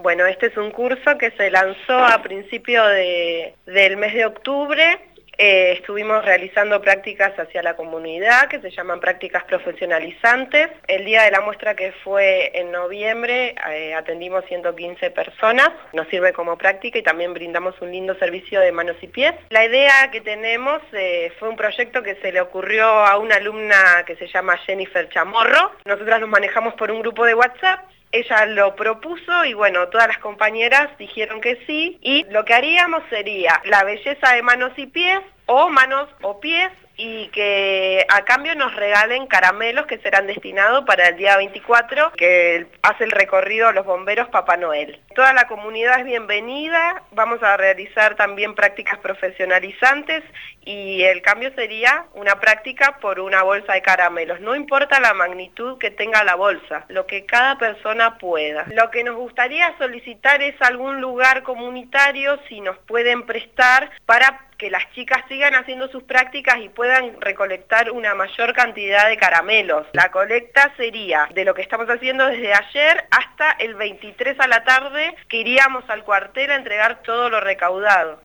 Bueno, este es un curso que se lanzó a principio del mes de octubre. Estuvimos realizando prácticas hacia la comunidad, que se llaman prácticas profesionalizantes. El día de la muestra, que fue en noviembre, atendimos 115 personas. Nos sirve como práctica y también brindamos un lindo servicio de manos y pies. La idea que tenemos fue un proyecto que se le ocurrió a una alumna que se llama Jennifer Chamorro. Nosotras nos manejamos por un grupo de WhatsApp. Ella lo propuso y bueno, todas las compañeras dijeron que sí, y lo que haríamos sería la belleza de manos y pies, o manos o pies, y que a cambio nos regalen caramelos que serán destinados para el día 24, que hace el recorrido los bomberos Papá Noel. Toda la comunidad es bienvenida. Vamos a realizar también prácticas profesionalizantes y el cambio sería una práctica por una bolsa de caramelos. No importa la magnitud que tenga la bolsa, lo que cada persona pueda. Lo que nos gustaría solicitar es algún lugar comunitario, si nos pueden prestar, para que las chicas sigan haciendo sus prácticas y puedan recolectar una mayor cantidad de caramelos. La colecta sería de lo que estamos haciendo desde ayer hasta el 23 a la tarde, que iríamos al cuartel a entregar todo lo recaudado.